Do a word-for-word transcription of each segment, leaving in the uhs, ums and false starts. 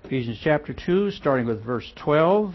Ephesians chapter two, starting with verse twelve.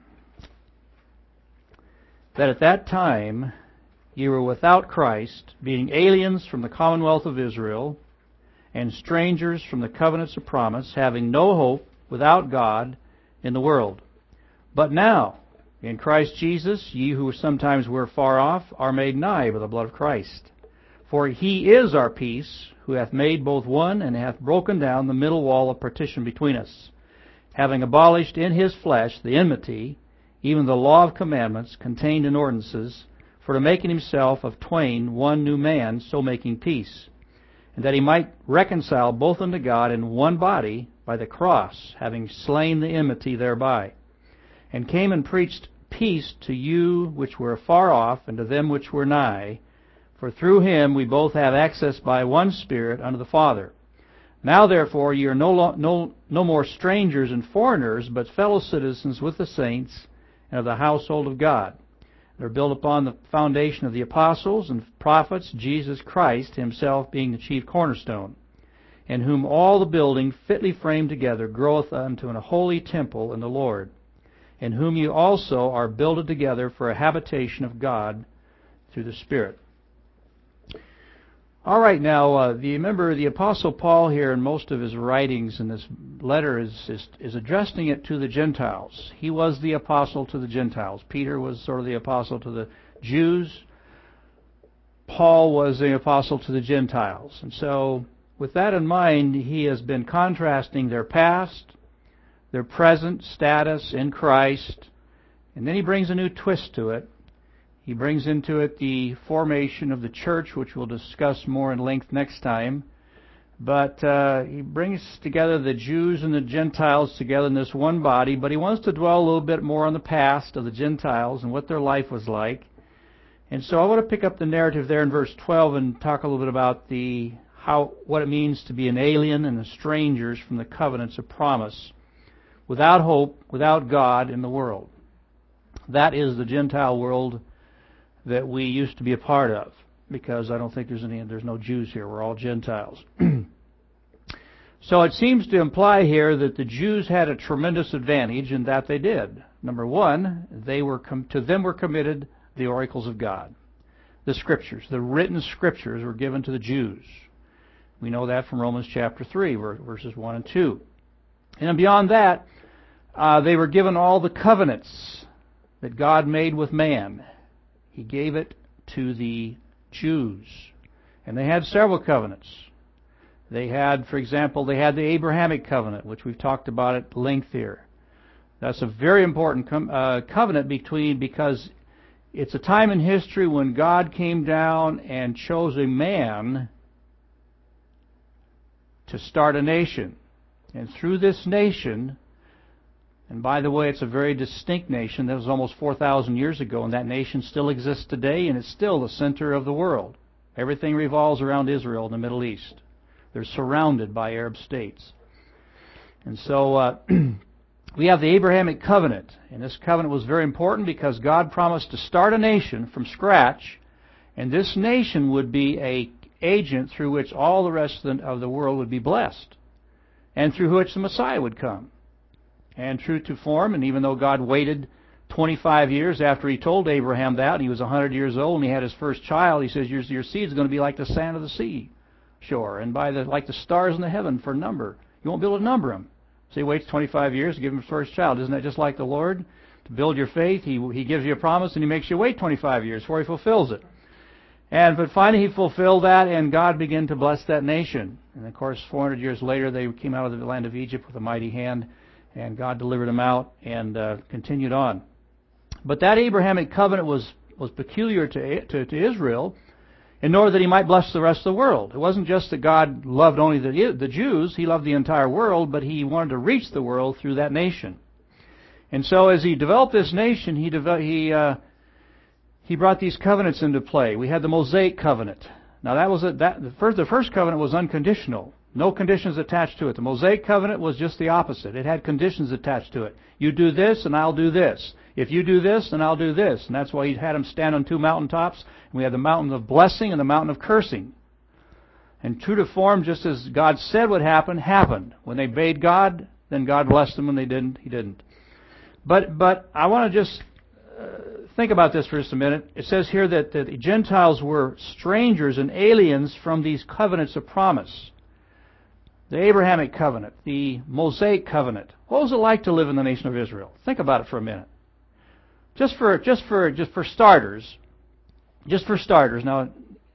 That at that time ye were without Christ, being aliens from the commonwealth of Israel, and strangers from the covenants of promise, having no hope, without God, in the world. But now, in Christ Jesus, ye who sometimes were far off, are made nigh by the blood of Christ. For he is our peace, who hath made both one, and hath broken down the middle wall of partition between us, having abolished in his flesh the enmity, even the law of commandments contained in ordinances, for to make in himself of twain one new man, so making peace, and that he might reconcile both unto God in one body by the cross, having slain the enmity thereby, and came and preached peace to you which were afar off, and to them which were nigh. For through him we both have access by one Spirit unto the Father. Now therefore ye are no, lo- no, no more strangers and foreigners, but fellow citizens with the saints and of the household of God. They are built upon the foundation of the apostles and prophets, Jesus Christ himself being the chief cornerstone, in whom all the building fitly framed together groweth unto an holy temple in the Lord, in whom you also are builded together for a habitation of God through the Spirit. All right, now, uh, the, remember the Apostle Paul here in most of his writings in this letter is, is, is addressing it to the Gentiles. He was the apostle to the Gentiles. Peter was sort of the apostle to the Jews. Paul was the apostle to the Gentiles. And so, with that in mind, he has been contrasting their past, their present status in Christ, and then he brings a new twist to it. He brings into it the formation of the church, which we'll discuss more in length next time. But uh, he brings together the Jews and the Gentiles together in this one body, but he wants to dwell a little bit more on the past of the Gentiles and what their life was like. And so I want to pick up the narrative there in verse twelve and talk a little bit about the how what it means to be an alien and a strangers from the covenants of promise, without hope, without God in the world. That is the Gentile world that we used to be a part of, because I don't think there's any there's no Jews here. We're all Gentiles. So it seems to imply here that the Jews had a tremendous advantage in that they did. Number one, they were com- to them were committed the oracles of God, the Scriptures, the written Scriptures were given to the Jews. We know that from Romans chapter three, verses one and two. And beyond that, uh, they were given all the covenants that God made with man. He gave it to the Jews. And they had several covenants. They had, for example, they had the Abrahamic covenant, which we've talked about at length here. That's a very important com- uh, covenant between because it's a time in history when God came down and chose a man to start a nation. And through this nation, and by the way, it's a very distinct nation. That was almost four thousand years ago, and that nation still exists today, and it's still the center of the world. Everything revolves around Israel in the Middle East. They're surrounded by Arab states. And so uh, we have the Abrahamic covenant, and this covenant was very important because God promised to start a nation from scratch, and this nation would be an agent through which all the rest of the, of the world would be blessed, and through which the Messiah would come. And true to form, and even though God waited twenty-five years after he told Abraham that, and he was one hundred years old and he had his first child, he says, your, your seed is going to be like the sand of the sea shore, and by the like the stars in the heaven for number. You won't be able to number them. So he waits twenty-five years to give him his first child. Isn't that just like the Lord? To build your faith, he, he gives you a promise and he makes you wait twenty-five years before he fulfills it. And but finally he fulfilled that, and God began to bless that nation. And of course, four hundred years later, they came out of the land of Egypt with a mighty hand, and God delivered them out and uh, continued on. But that Abrahamic covenant was, was peculiar to, to, to Israel in order that he might bless the rest of the world. It wasn't just that God loved only the, the Jews. He loved the entire world, but he wanted to reach the world through that nation. And so as he developed this nation, he, developed, he, uh, he brought these covenants into play. We had the Mosaic covenant. Now that was a, that, the, first, the first covenant was unconditional. No conditions attached to it. The Mosaic covenant was just the opposite. It had conditions attached to it. You do this, and I'll do this. If you do this, then I'll do this. And that's why he had them stand on two mountaintops. And we had the mountain of blessing and the mountain of cursing. And true to form, just as God said would happen, happened. When they obeyed God, then God blessed them. When they didn't, He didn't. But but I want to just uh, think about this for just a minute. It says here that, that the Gentiles were strangers and aliens from these covenants of promise. The Abrahamic covenant, the Mosaic covenant. What was it like to live in the nation of Israel? Think about it for a minute. Just for just for just for starters, just for starters. Now,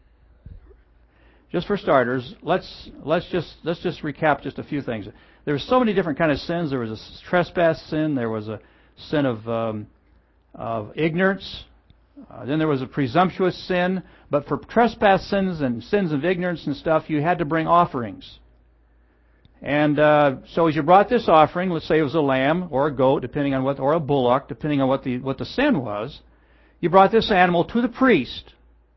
just for starters, let's let's just let's just recap just a few things. There were so many different kind of sins. There was a trespass sin. There was a sin of um, of ignorance. Uh, then there was a presumptuous sin. But for trespass sins and sins of ignorance and stuff, you had to bring offerings. And uh, so as you brought this offering, let's say it was a lamb or a goat, depending on what, or a bullock, depending on what the what the sin was, you brought this animal to the priest.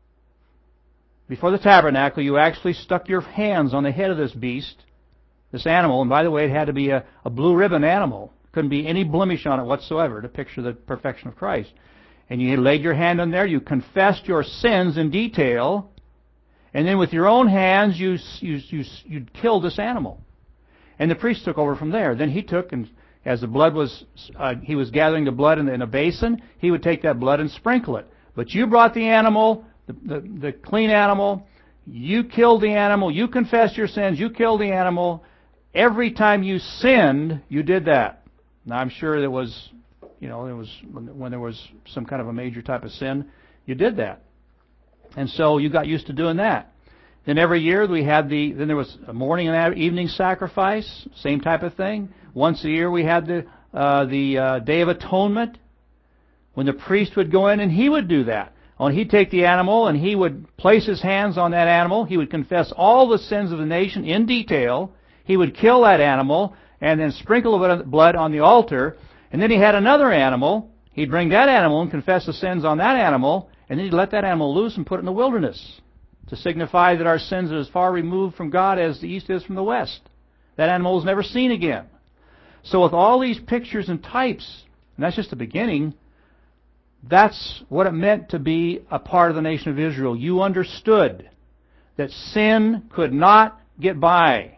Before the tabernacle, you actually stuck your hands on the head of this beast, this animal. And by the way, it had to be a, a blue ribbon animal. Couldn't be any blemish on it whatsoever to picture the perfection of Christ. And you laid your hand on there. You confessed your sins in detail. And then with your own hands, you you you you killed this animal. And the priest took over from there. Then he took, and as the blood was, uh, he was gathering the blood in, in a basin, he would take that blood and sprinkle it. But you brought the animal, the, the, the clean animal, you killed the animal, you confessed your sins, you killed the animal. Every time you sinned, you did that. Now I'm sure there was, you know, there was when there was some kind of a major type of sin, you did that. And so you got used to doing that. Then every year we had the, then there was a morning and evening sacrifice, same type of thing. Once a year we had the uh, the uh, Day of Atonement, when the priest would go in and he would do that. And he'd take the animal and he would place his hands on that animal. He would confess all the sins of the nation in detail. He would kill that animal and then sprinkle a bit of blood on the altar. And then he had another animal. He'd bring that animal and confess the sins on that animal. And then he'd let that animal loose and put it in the wilderness, to signify that our sins are as far removed from God as the east is from the west. That animal was never seen again. So with all these pictures and types, and that's just the beginning, that's what it meant to be a part of the nation of Israel. You understood that sin could not get by.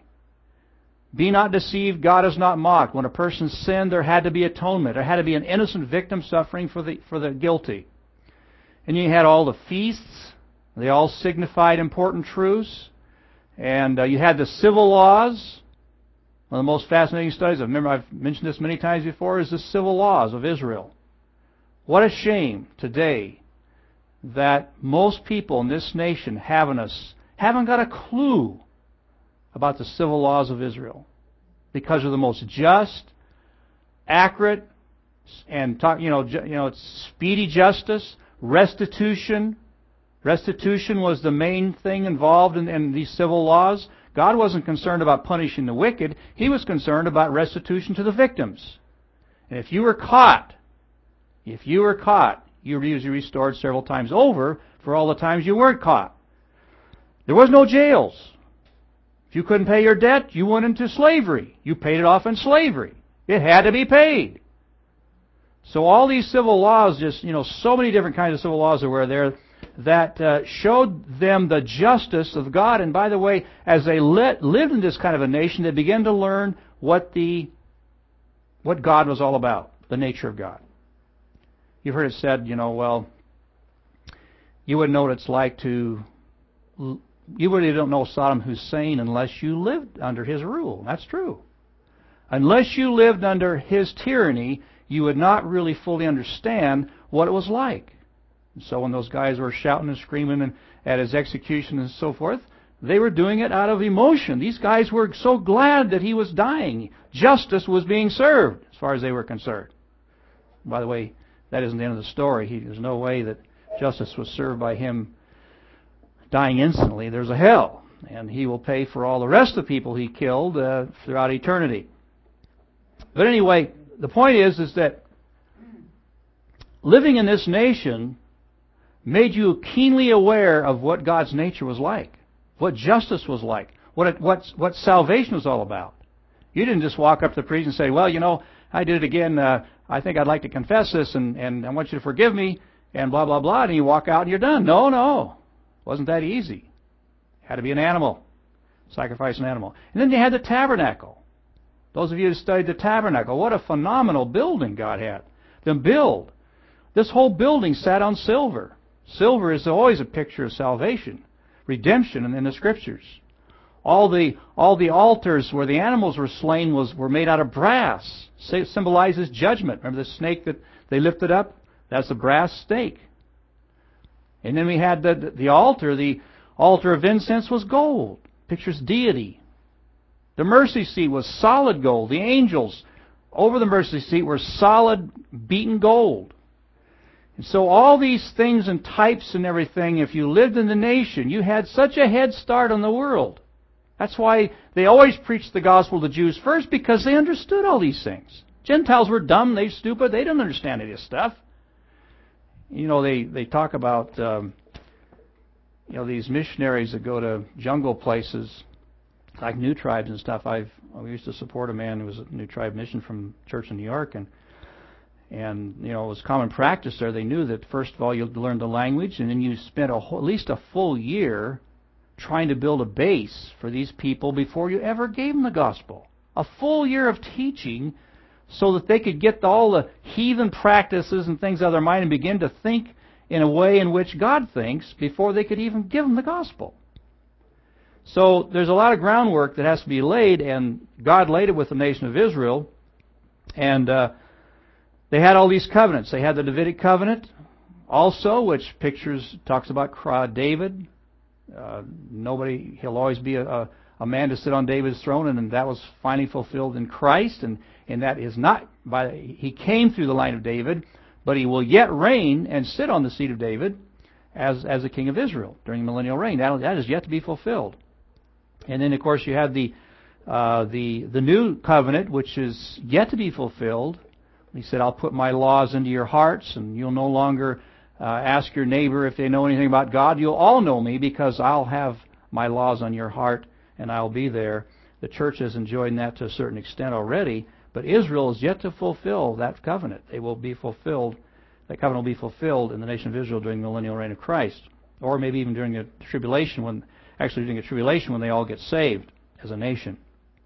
Be not deceived, God is not mocked. When a person sinned, there had to be atonement. There had to be an innocent victim suffering for the for the guilty. And you had all the feasts. They all signified important truths. And uh, you had the civil laws. One of the most fascinating studies, I remember I've mentioned this many times before, is the civil laws of Israel. What a shame today that most people in this nation haven't, us, haven't got a clue about the civil laws of Israel, because of the most just, accurate, and talk, you know, you know, speedy justice, restitution. Restitution was the main thing involved in, in these civil laws. God wasn't concerned about punishing the wicked. He was concerned about restitution to the victims. And if you were caught, if you were caught, you were usually restored several times over for all the times you weren't caught. There was no jails. If you couldn't pay your debt, you went into slavery. You paid it off in slavery. It had to be paid. So all these civil laws, just, you know, so many different kinds of civil laws that were there that uh, showed them the justice of God. And by the way, as they let, lived in this kind of a nation, they began to learn what the what God was all about, the nature of God. You've heard it said, you know, well, you wouldn't know what it's like to, you really don't know Saddam Hussein unless you lived under his rule. That's true. Unless you lived under his tyranny, you would not really fully understand what it was like. And so when those guys were shouting and screaming and at his execution and so forth, they were doing it out of emotion. These guys were so glad that he was dying. Justice was being served, as far as they were concerned. By the way, that isn't the end of the story. He, there's no way that justice was served by him dying instantly. There's a hell, and he will pay for all the rest of the people he killed uh, throughout eternity. But anyway, the point is, is that living in this nation made you keenly aware of what God's nature was like, what justice was like, what it, what what salvation was all about. You didn't just walk up to the priest and say, well, you know, I did it again. Uh, I think I'd like to confess this, and, and I want you to forgive me, and blah, blah, blah, and you walk out and you're done. No, no. It wasn't that easy. It had to be an animal. Sacrifice an animal. And then you had the tabernacle. Those of you who studied the tabernacle, what a phenomenal building God had them build. This whole building sat on silver. Silver is always a picture of salvation, redemption in, in the Scriptures. All the all the altars where the animals were slain was were made out of brass. It symbolizes judgment. Remember the snake that they lifted up? That's a brass stake. And then we had the the altar. The altar of incense was gold. Pictures deity. The mercy seat was solid gold. The angels over the mercy seat were solid beaten gold. And so all these things and types and everything, if you lived in the nation, you had such a head start on the world. That's why they always preached the gospel to Jews first, because they understood all these things. Gentiles were dumb, they stupid, they didn't understand any of this stuff. You know, they, they talk about, um, you know, these missionaries that go to jungle places, like New Tribes and stuff. I've we used to support a man who was a New Tribe mission from church in New York, and and you know it was common practice there. They knew that first of all you learned the language, and then you spent a whole, at least a full year trying to build a base for these people before you ever gave them the gospel. A full year of teaching so that they could get all the heathen practices and things out of their mind and begin to think in a way in which God thinks before they could even give them the gospel. So there's a lot of groundwork that has to be laid, and God laid it with the nation of Israel. And uh, they had all these covenants. They had the Davidic covenant also, which pictures, talks about David. Uh, nobody, he'll always be a, a man to sit on David's throne, and, and that was finally fulfilled in Christ. And, and that is not, by he came through the line of David, but he will yet reign and sit on the seat of David as, as the king of Israel during the millennial reign. That, that is yet to be fulfilled. And then, of course, you have the uh, the the new covenant, which is yet to be fulfilled. He said, "I'll put my laws into your hearts, and you'll no longer uh, ask your neighbor if they know anything about God. You'll all know me because I'll have my laws on your heart, and I'll be there." The church is enjoying that to a certain extent already, but Israel is yet to fulfill that covenant. They will be fulfilled. That covenant will be fulfilled in the nation of Israel during the millennial reign of Christ, or maybe even during the tribulation when. Actually during a tribulation when they all get saved as a nation.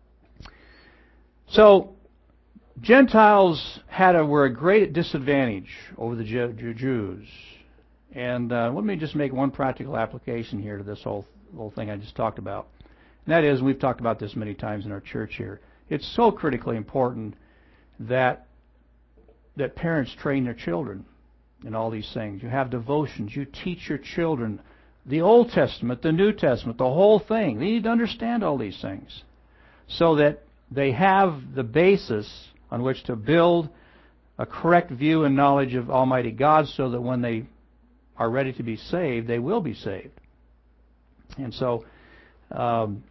So, Gentiles had a, were a great disadvantage over the Jews. And uh, let me just make one practical application here to this whole, whole thing I just talked about. And that is, and we've talked about this many times in our church here, it's so critically important that that parents train their children in all these things. You have devotions. You teach your children the Old Testament, the New Testament, the whole thing. They need to understand all these things so that they have the basis on which to build a correct view and knowledge of Almighty God so that when they are ready to be saved, they will be saved. And so, um,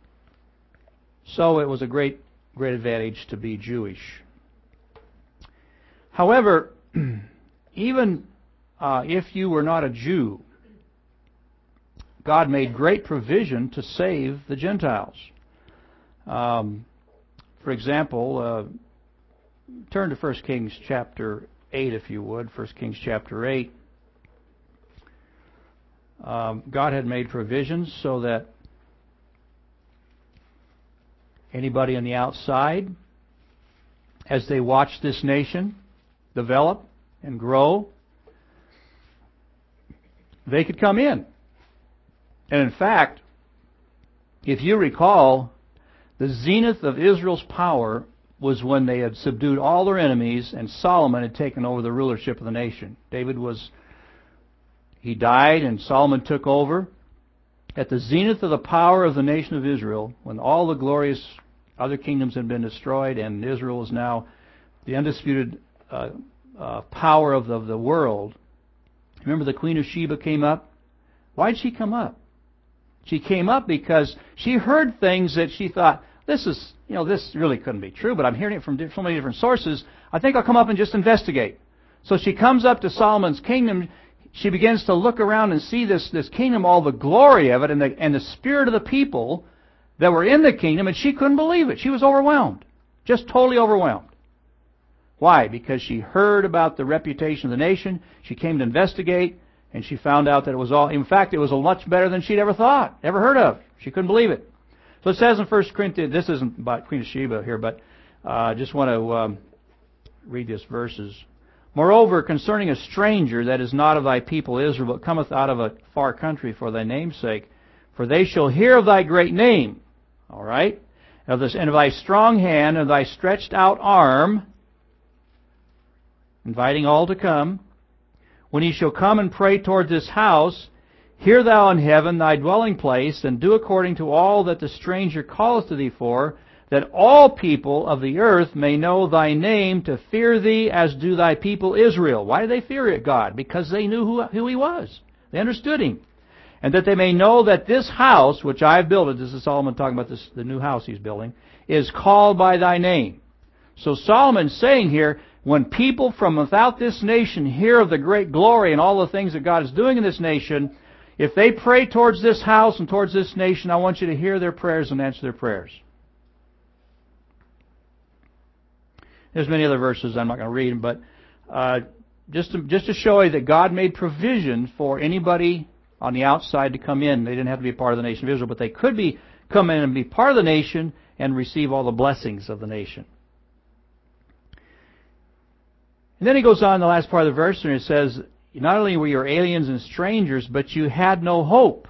so it was a great, great advantage to be Jewish. However, even uh, if you were not a Jew, God made great provision to save the Gentiles. Um, for example, uh, turn to First Kings chapter eight, if you would. First Kings chapter eight. Um, God had made provisions so that anybody on the outside, as they watch this nation develop and grow, they could come in. And in fact, if you recall, the zenith of Israel's power was when they had subdued all their enemies and Solomon had taken over the rulership of the nation. David was, he died and Solomon took over. At the zenith of the power of the nation of Israel, when all the glorious other kingdoms had been destroyed and Israel is now the undisputed uh, uh, power of the, of the world. Remember the Queen of Sheba came up? Why did she come up? She came up because she heard things that she thought, this is, you know, this really couldn't be true, but I'm hearing it from so many different sources. I think I'll come up and just investigate. So she comes up to Solomon's kingdom. She begins to look around and see this, this kingdom, all the glory of it, and the, and the spirit of the people that were in the kingdom, and she couldn't believe it. She was overwhelmed. Just totally overwhelmed. Why? Because she heard about the reputation of the nation. She came to investigate. And she found out that it was all, in fact, it was a much better than she'd ever thought, ever heard of. She couldn't believe it. So it says in First Corinthians, this isn't about Queen of Sheba here, but I uh, just want to um, read these verses. Moreover, concerning a stranger that is not of thy people Israel, but cometh out of a far country for thy name's sake, for they shall hear of thy great name, all right, of this, and of thy strong hand, and of thy stretched out arm, inviting all to come. When he shall come and pray toward this house, hear thou in heaven thy dwelling place, and do according to all that the stranger calleth to thee for, that all people of the earth may know thy name, to fear thee as do thy people Israel. Why do they fear God? Because they knew who, who he was. They understood him. And that they may know that this house, which I have built, this is Solomon talking about this, the new house he's building, is called by thy name. So Solomon's saying here, when people from without this nation hear of the great glory and all the things that God is doing in this nation, if they pray towards this house and towards this nation, I want you to hear their prayers and answer their prayers. There's many other verses I'm not going to read, but uh, just to, just to show you that God made provision for anybody on the outside to come in. They didn't have to be a part of the nation of Israel, but they could be come in and be part of the nation and receive all the blessings of the nation. And then he goes on in the last part of the verse, and it says, not only were you aliens and strangers, but you had no hope.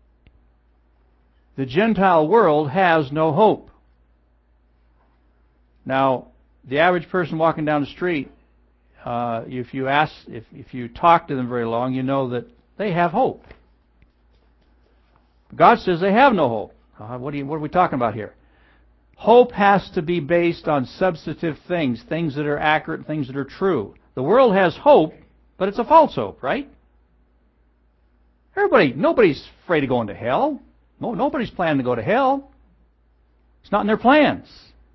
The Gentile world has no hope. Now, the average person walking down the street, uh, if you ask, if, if you talk to them very long, you know that they have hope. God says they have no hope. Uh, what, do you, what are we talking about here? Hope has to be based on substantive things, things that are accurate, things that are true. The world has hope, but it's a false hope, right? Everybody, nobody's afraid of going to hell. No, nobody's planning to go to hell. It's not in their plans.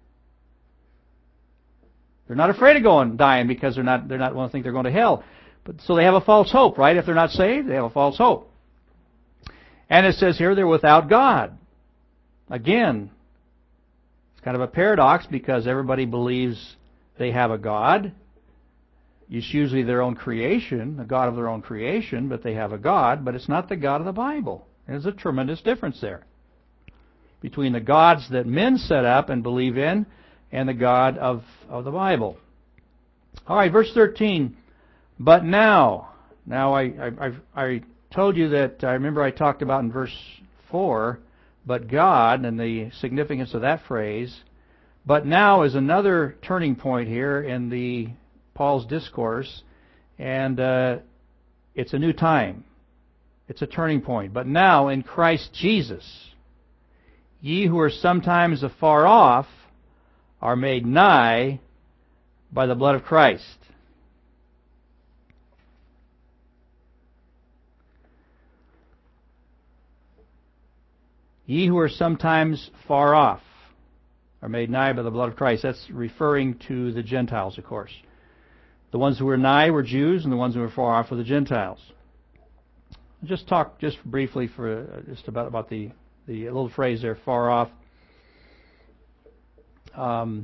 They're not afraid of going dying because they're not they're not want to think they're going to hell. But so they have a false hope, right? If they're not saved, they have a false hope. And it says here they're without God. Again, it's kind of a paradox because everybody believes they have a God. It's usually their own creation, the God of their own creation, but they have a God, but it's not the God of the Bible. There's a tremendous difference there between the gods that men set up and believe in and the God of, of the Bible. All right, verse thirteen. But now, now I, I, I told you that, I remember I talked about in verse four, but God, and the significance of that phrase. But now is another turning point here in the Paul's discourse, and uh, it's a new time. It's a turning point. But now in Christ Jesus, ye who are sometimes afar off are made nigh by the blood of Christ. Ye who are sometimes far off are made nigh by the blood of Christ. That's referring to the Gentiles, of course. The ones who were nigh were Jews, and the ones who were far off were the Gentiles. I'll just talk just briefly for uh, just about about the the little phrase there, far off. Um,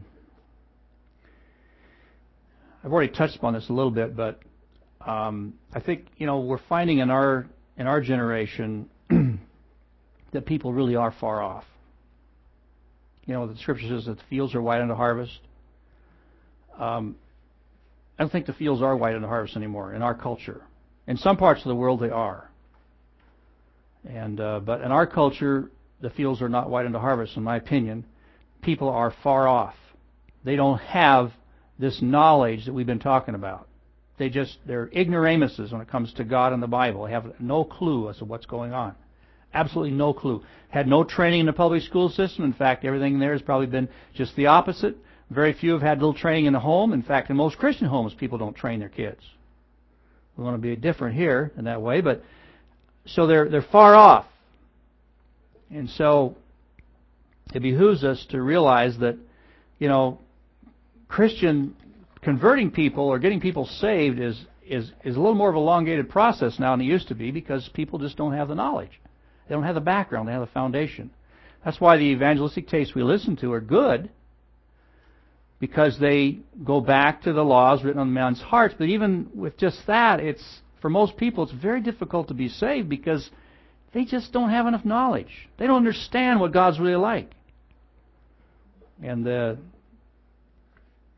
I've already touched upon this a little bit, but um, I think you know we're finding in our in our generation that people really are far off. You know, the Scripture says that the fields are white unto harvest. Um, I don't think the fields are white unto harvest anymore in our culture. In some parts of the world, they are. And uh, but in our culture, the fields are not white unto harvest, in my opinion. People are far off. They don't have this knowledge that we've been talking about. They just, they're ignoramuses when it comes to God and the Bible. They have no clue as to what's going on. Absolutely no clue. Had no training in the public school system. In fact, everything there has probably been just the opposite. Very few have had little training in the home. In fact, in most Christian homes, people don't train their kids. We want to be different here in that way, but so they're they're far off. And so it behooves us to realize that, you know, Christian converting people or getting people saved is is is a little more of an elongated process now than it used to be because people just don't have the knowledge. They don't have the background. They have the foundation. That's why the evangelistic tapes we listen to are good, because they go back to the laws written on men's hearts. But even with just that, it's for most people, it's very difficult to be saved because they just don't have enough knowledge. They don't understand what God's really like. And uh,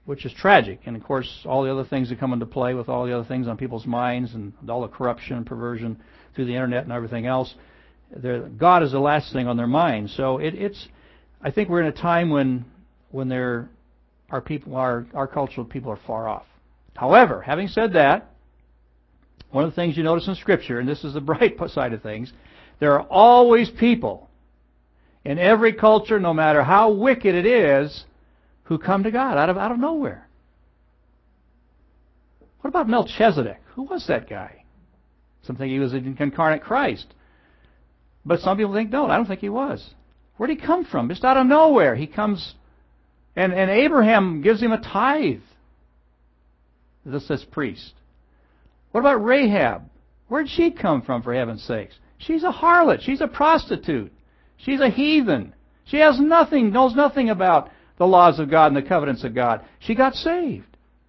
which is tragic. And of course, all the other things that come into play with all the other things on people's minds and all the corruption and perversion through the internet and everything else, God is the last thing on their minds. So it, it's, I think we're in a time when when there, our people, our our cultural people are far off. However, having said that, one of the things you notice in Scripture, and this is the bright side of things, there are always people in every culture, no matter how wicked it is, who come to God out of out of nowhere. What about Melchizedek? Who was that guy? Some think he was an incarnate Christ. But some people think, no, I don't think he was. Where did he come from? Just out of nowhere. He comes, and, and Abraham gives him a tithe. This says priest. What about Rahab? Where did she come from, for heaven's sakes? She's a harlot. She's a prostitute. She's a heathen. She has nothing, knows nothing about the laws of God and the covenants of God. She got saved.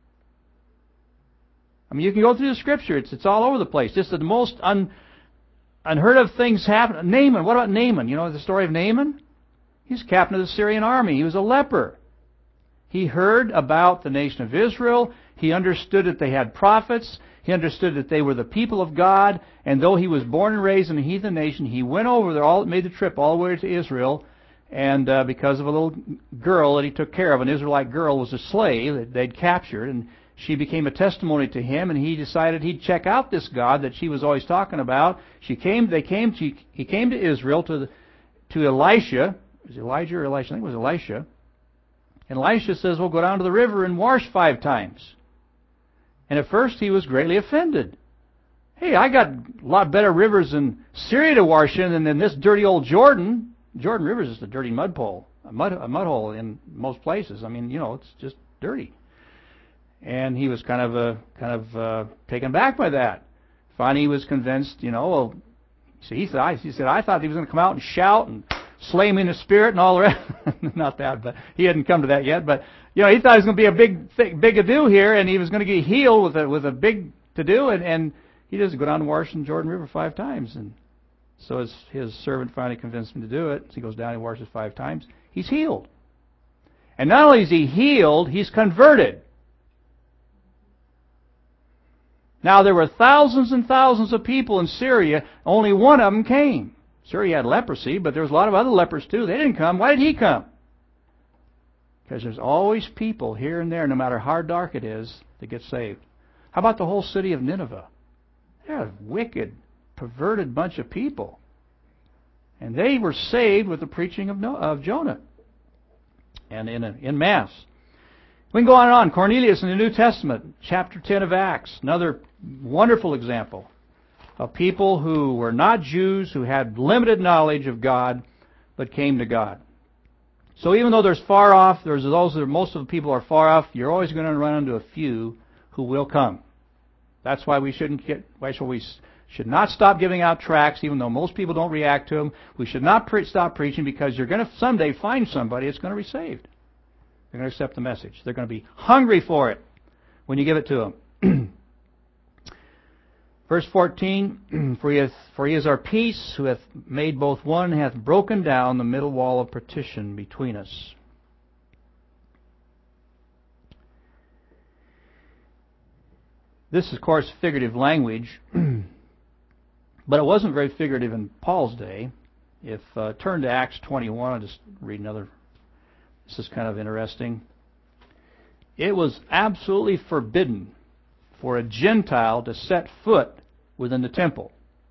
I mean, you can go through the Scripture. It's, it's all over the place. Just the most un, unheard of things happen. Naaman. What about Naaman? You know the story of Naaman? He's captain of the Syrian army. He was a leper. He heard about the nation of Israel. He understood that they had prophets. He understood that they were the people of God. And though he was born and raised in a heathen nation, he went over there, all made the trip all the way to Israel. And uh, because of a little girl that he took care of, an Israelite girl was a slave that they'd captured, and she became a testimony to him, and he decided he'd check out this God that she was always talking about. She came. They came. To, he came to Israel to the, to Elisha. Was it Elijah or Elisha? I think it was Elisha. And Elisha says, "Well, go down to the river and wash five times." And at first he was greatly offended. Hey, I got a lot better rivers in Syria to wash in than in this dirty old Jordan. Jordan River is just a dirty mud pole, a mud a mud hole in most places. I mean, you know, it's just dirty. And he was kind of uh, kind of uh, taken back by that. Finally, he was convinced. You know, well, see, he said, he said, I thought he was going to come out and shout and slay me in the spirit and all the rest. Not that, but he hadn't come to that yet. But you know, he thought it was going to be a big, th- big ado here, and he was going to get healed with a with a big to do, and and he doesn't go down and wash in Jordan River five times. And so his his servant finally convinced him to do it. So he goes down and washes five times. He's healed, and not only is he healed, he's converted. Now, there were thousands and thousands of people in Syria. Only one of them came. Syria had leprosy, but there was a lot of other lepers too. They didn't come. Why did he come? Because there's always people here and there, no matter how dark it is, that get saved. How about the whole city of Nineveh? They're a wicked, perverted bunch of people. And they were saved with the preaching of, Noah, of Jonah. And in, a, in mass. We can go on and on. Cornelius in the New Testament, chapter ten of Acts, another wonderful example of people who were not Jews, who had limited knowledge of God, but came to God. So even though there's far off, there's those that are, most of the people are far off, you're always going to run into a few who will come. That's why we shouldn't get, why should we should not stop giving out tracts, even though most people don't react to them. We should not pre- stop preaching, because you're going to someday find somebody that's going to be saved. They're going to accept the message. They're going to be hungry for it when you give it to them. Verse fourteen, for he, hath, for he is our peace, who hath made both one, and hath broken down the middle wall of partition between us. This is, of course, figurative language, but it wasn't very figurative in Paul's day. If uh, turn to Acts twenty-one, I'll just read another. This is kind of interesting. It was absolutely forbidden for a Gentile to set foot within the temple.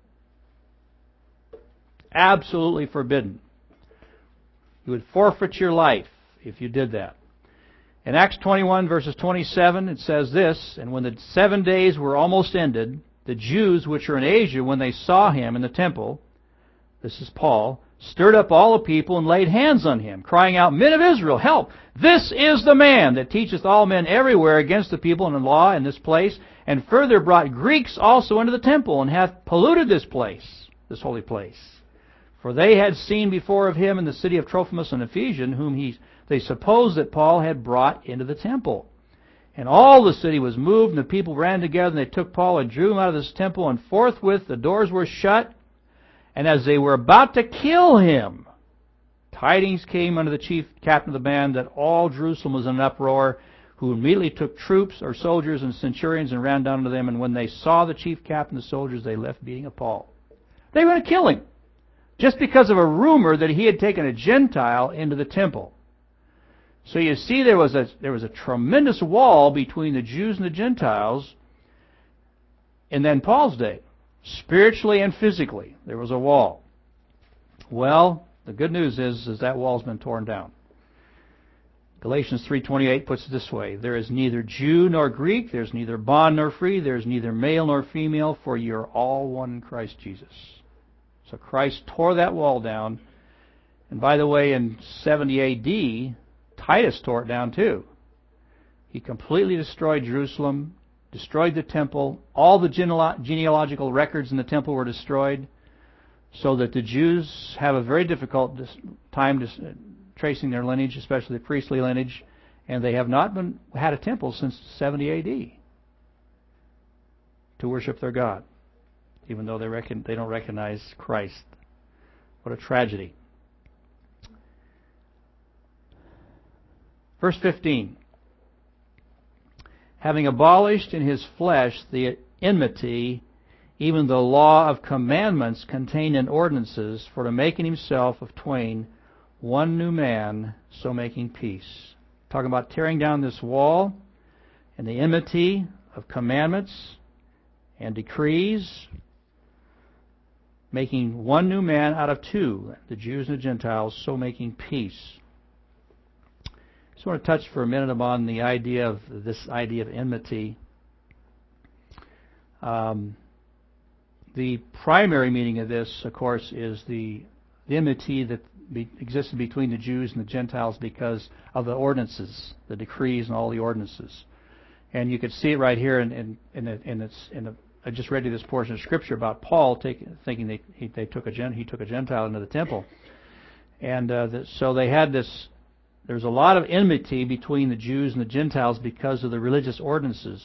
Absolutely forbidden. You would forfeit your life if you did that. In Acts twenty-one, verses twenty-seven, it says this, and when the seven days were almost ended, the Jews which are in Asia, when they saw him in the temple, this is Paul, stirred up all the people and laid hands on him, crying out, Men of Israel, help! This is the man that teacheth all men everywhere against the people and the law in this place, and further brought Greeks also into the temple, and hath polluted this place, this holy place. For they had seen before of him in the city of Trophimus an Ephesian, whom he they supposed that Paul had brought into the temple. And all the city was moved, and the people ran together, and they took Paul and drew him out of this temple, and forthwith the doors were shut. And as they were about to kill him, tidings came unto the chief captain of the band that all Jerusalem was in an uproar. who immediately took troops or soldiers and centurions and ran down to them, and when they saw the chief captain of the soldiers, they left beating of Paul. They were going to kill him, just because of a rumor that he had taken a Gentile into the temple. So you see, there was a there was a tremendous wall between the Jews and the Gentiles, and then Paul's day, spiritually and physically, there was a wall. Well, the good news is, is that wall's been torn down. Galatians three twenty-eight puts it this way: there is neither Jew nor Greek, there's neither bond nor free, there's neither male nor female, for you're all one in Christ Jesus. So Christ tore that wall down. And by the way, in seventy A D, Titus tore it down too. He completely destroyed Jerusalem, destroyed the temple. All the genealo- genealogical records in the temple were destroyed, so that the Jews have a very difficult time dis- tracing their lineage, especially the priestly lineage, and they have not been had a temple since seventy A D to worship their God, even though they reckon they don't recognize Christ. What a tragedy. Verse fifteen. Having abolished in his flesh the enmity, even the law of commandments contained in ordinances, for to make in himself of twain one new man, so making peace. Talking about tearing down this wall and the enmity of commandments and decrees, making one new man out of two, the Jews and the Gentiles, so making peace. I just want to touch for a minute upon the idea of this idea of enmity. Um, the primary meaning of this, of course, is the, the enmity that be, existed between the Jews and the Gentiles because of the ordinances, the decrees and all the ordinances. And you could see it right here in in in, a, in, its, in a, I just read you this portion of Scripture about Paul take, thinking they he, they took a gen, he took a Gentile into the temple, and uh, the, so they had this. There's a lot of enmity between the Jews and the Gentiles because of the religious ordinances.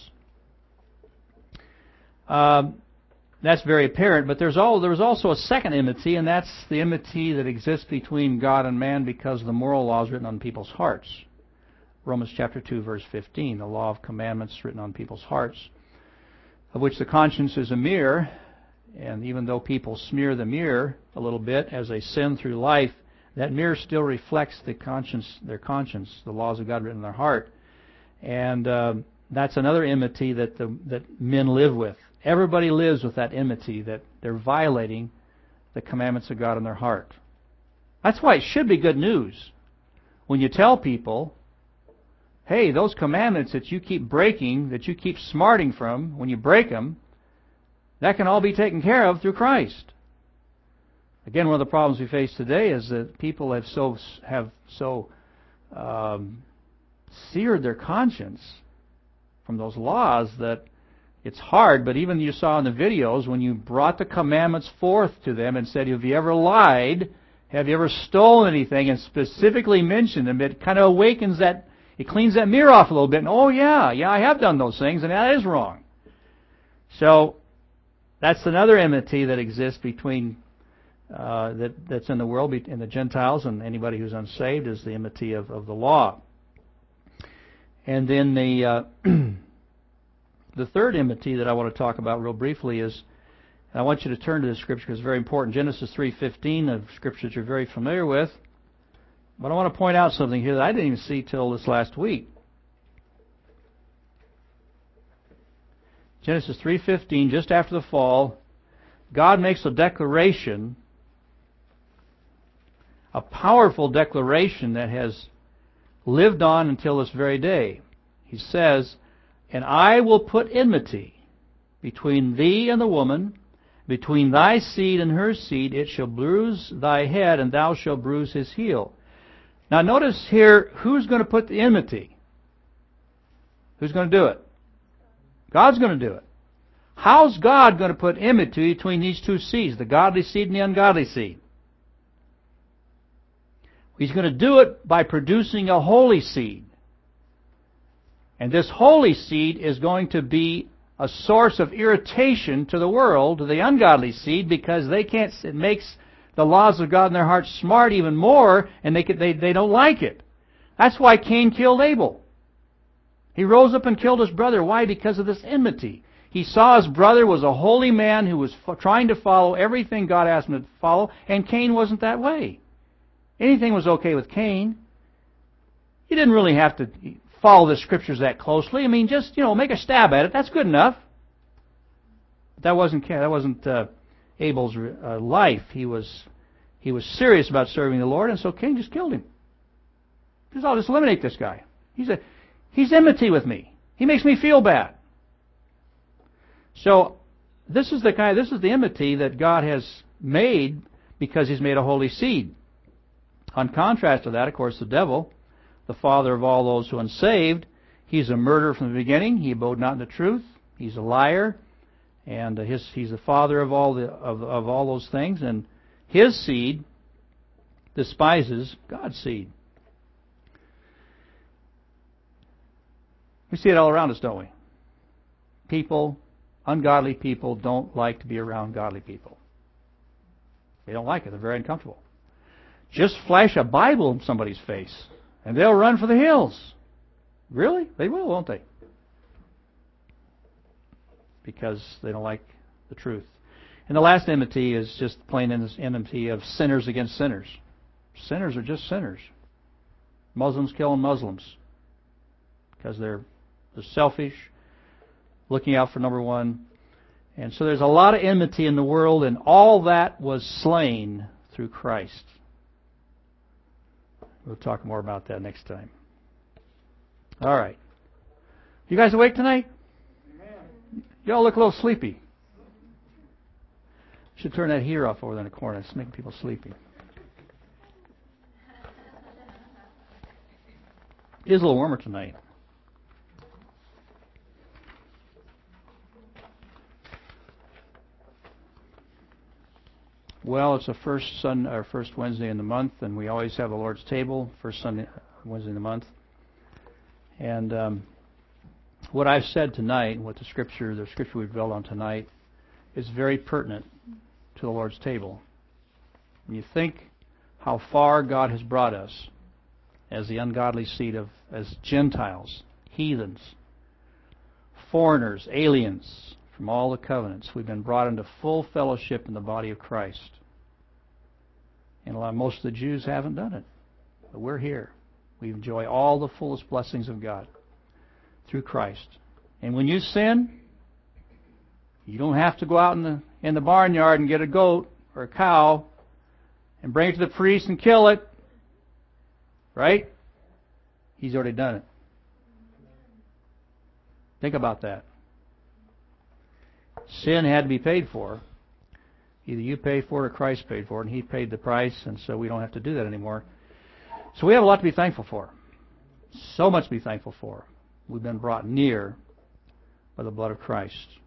Um, that's very apparent, but there's all, there's also a second enmity, and that's the enmity that exists between God and man because of the moral laws written on people's hearts. Romans chapter two, verse fifteen, the law of commandments written on people's hearts, of which the conscience is a mirror, and even though people smear the mirror a little bit as they sin through life, that mirror still reflects the conscience, their conscience, the laws of God written in their heart. And uh, that's another enmity that the, that men live with. Everybody lives with that enmity, that they're violating the commandments of God in their heart. That's why it should be good news when you tell people, hey, those commandments that you keep breaking, that you keep smarting from, when you break them, that can all be taken care of through Christ. Again, one of the problems we face today is that people have so have so um, seared their conscience from those laws that it's hard. But even you saw in the videos when you brought the commandments forth to them and said, "Have you ever lied? Have you ever stolen anything?" and specifically mentioned them, it kind of awakens that, it cleans that mirror off a little bit. And oh yeah, yeah, I have done those things, and that is wrong. So that's another enmity that exists between. Uh, that, that's in the world, in the Gentiles and anybody who's unsaved, is the enmity of, of the law. And then the uh, the third enmity that I want to talk about real briefly is, and I want you to turn to this scripture because it's very important, Genesis three fifteen, a scripture that you're very familiar with. But I want to point out something here that I didn't even see till this last week. Genesis three fifteen, just after the fall, God makes a declaration, a powerful declaration that has lived on until this very day. He says, "And I will put enmity between thee and the woman, between thy seed and her seed. It shall bruise thy head, and thou shalt bruise his heel." Now notice here, who's going to put the enmity? Who's going to do it? God's going to do it. How's God going to put enmity between these two seeds, the godly seed and the ungodly seed? He's going to do it by producing a holy seed. And this holy seed is going to be a source of irritation to the world, to the ungodly seed, because they can't. It makes the laws of God in their hearts smart even more, and they they they don't like it. That's why Cain killed Abel. He rose up and killed his brother. Why? Because of this enmity. He saw his brother was a holy man who was f- trying to follow everything God asked him to follow, and Cain wasn't that way. Anything was okay with Cain. You didn't really have to follow the Scriptures that closely. I mean, just, you know, make a stab at it. That's good enough. But that wasn't that wasn't uh, Abel's uh, life. He was he was serious about serving the Lord, and so Cain just killed him. Just I'll just eliminate this guy. He's a he's enmity with me. He makes me feel bad. So this is the kind this is the enmity that God has made because He's made a holy seed. On contrast to that, of course, the devil, the father of all those who are unsaved, he's a murderer from the beginning. He abode not in the truth. He's a liar, and his he's the father of all the of of all those things. And his seed despises God's seed. We see it all around us, don't we? People, ungodly people, don't like to be around godly people. They don't like it. They're very uncomfortable. Just flash a Bible in somebody's face, and they'll run for the hills. Really? They will, won't they? Because they don't like the truth. And the last enmity is just plain enmity of sinners against sinners. Sinners are just sinners. Muslims killing Muslims because they're, they're selfish, looking out for number one. And so there's a lot of enmity in the world, and all that was slain through Christ. We'll talk more about that next time. All right. You guys awake tonight? Y'all look a little sleepy. Should turn that heater off over there in the corner. It's making people sleepy. It is a little warmer tonight. Well, it's the first Sun, or first Wednesday in the month, and we always have the Lord's table first Sunday, Wednesday in the month. And um, what I've said tonight, what the scripture, the scripture we've dwelled on tonight, is very pertinent to the Lord's table. When you think how far God has brought us as the ungodly seed of, as Gentiles, heathens, foreigners, aliens, from all the covenants, we've been brought into full fellowship in the body of Christ. And a lot, most of the Jews haven't done it. But we're here. We enjoy all the fullest blessings of God through Christ. And when you sin, you don't have to go out in the in the barnyard and get a goat or a cow and bring it to the priest and kill it. Right? He's already done it. Think about that. Sin had to be paid for. Either you paid for it or Christ paid for it, and He paid the price, and so we don't have to do that anymore. So we have a lot to be thankful for. So much to be thankful for. We've been brought near by the blood of Christ.